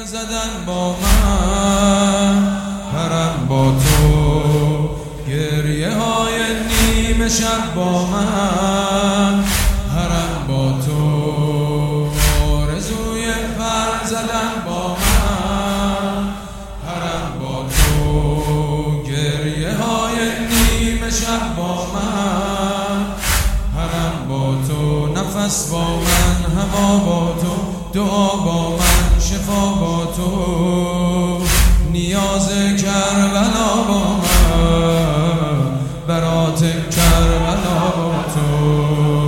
زدن با من، پرم با تو، گریه های نیمه شب با من، پرم با تو، آرزوی پر زدن با من، پرم با تو، گریه های نیمه شب با من، پرم با تو، نفس با من، هوا با تو، دعا با من، شفا با تو، نیاز کربلا با من، برات کربلا با تو،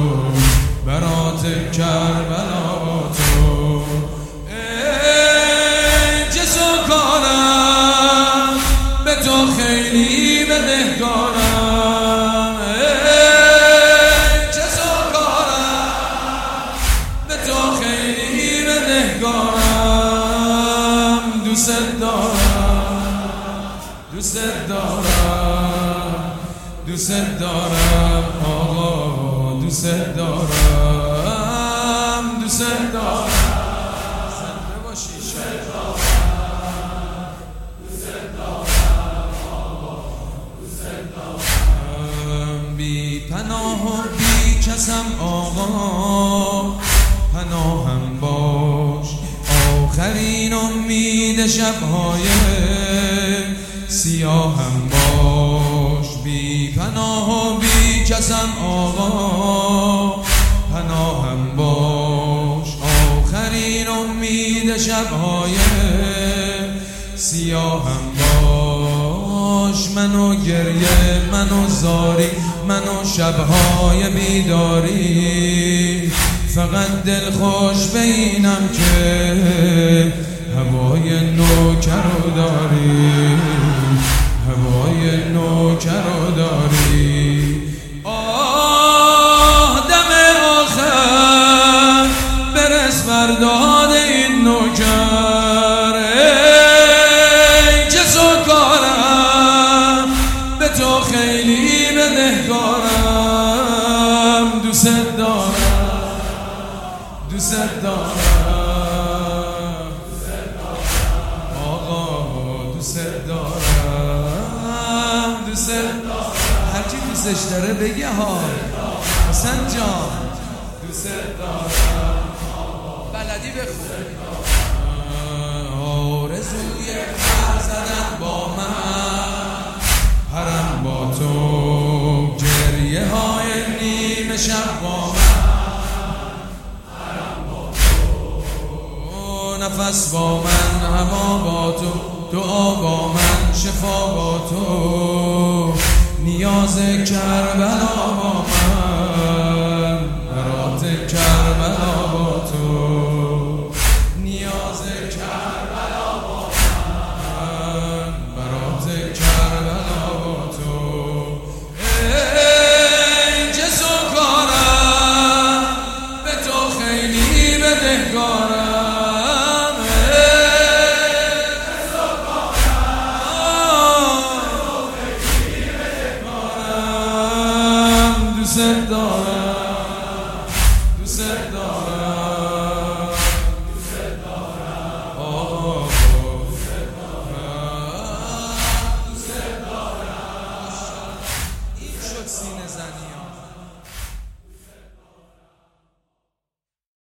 برات کربلا با تو. ای جسم کارم به تو خیلی بدهکارم، ای جسم کارم به تو خیلی بدهکارم، دوست دارم، دوست دارم، دوست دارم آقا، دوست دارم، دوست دارم، زنده باشی دوست دارم آقا، دوست دارم، بی پناه و بی کسم آقا، پناهم باش، آخرین امید شب‌های سیاهم باش، بی پناه و بی کسم آقا، پناهم باش، آخرین امید شب‌های سیاهم باش، منو گریه، منو زاری، منو شب‌های بیداری، فقط دل خوش بینم که هوای نوکر رو داری، هوای نوکر رو داری. آه دم آخر برس برداد این نوکر، ای چه سوکارم به تو خیلی بدهکارم، دوست دارم، دوست دارم آقا، دوست دارم، دوست دارم، هرچی دوستش داره بگه ها حسن جان، دوست دارم، بلدی بخون، آرزوی پر زدن با من، پرم با تو، گریه های نیمه شب با من، نفس با من، هوا با تو، دعا با من، شفا با تو، نیاز کربلا با من، برات کربلا با تو، نیاز کربلا با من، برات کربلا با تو. ای جسم کارم به تو خیلی بدهکارم، دوست دارم، دوست دارم